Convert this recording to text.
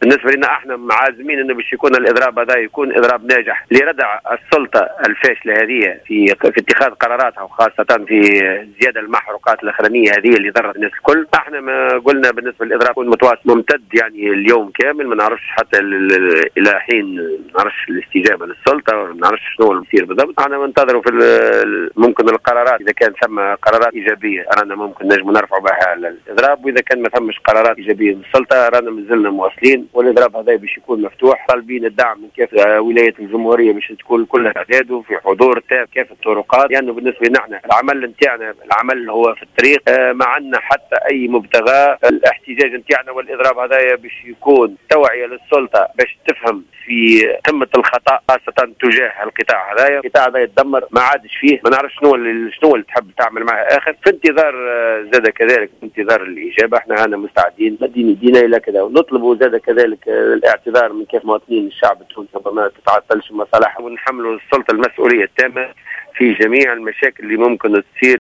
بالنسبه لنا احنا عازمين انه باش يكون الاضراب هذا يكون اضراب ناجح لردع السلطه الفاشله هذه في اتخاذ قراراتها، وخاصه في زياده المحروقات الاخرانيه هذه اللي ضرت الناس الكل. احنا ما قلنا بالنسبه للاضراب يكون متواصل ممتد يعني اليوم كامل، ما نعرفش حتى الى حين ما نعرفش الاستجابه للسلطه، ما نعرفش شنو اللي يصير بالضبط. احنا ننتظروا في ممكن القرارات، اذا كان ثم قرارات ايجابيه رانا ممكن نجم نرفعوا بها الاضراب، واذا كان ما ثمش قرارات ايجابيه من السلطه رانا مازلنا مواصلين. والاضراب هذا باش يكون مفتوح، طالبين الدعم من كافه ولايه الجمهوريه باش تكون كلها اعداد في حضور تام كافه الطرقات، لانه يعني بالنسبه لنا احنا العمل نتاعنا العمل هو في الطريق، ما عندنا حتى اي مبتغى. الاحتجاج نتاعنا والاضراب هذا باش يكون توعيه للسلطه باش تفهم في قمه الخطا، خاصه تجاه القطاع هذايا. القطاع هذا يتدمر، ما عادش فيه، ما نعرفش شنو اللي تحب تعمل معه اخر. في انتظار زاد كذلك في انتظار الاجابه، احنا هنا مستعدين مدين يدينا الى كذا، ونطلبوا زاد كذلك الاعتذار من كيف مواطنين الشعب التونسي ما تتعطلش مصالحهم، ونحملوا السلطه المسؤوليه التامه في جميع المشاكل اللي ممكن تصير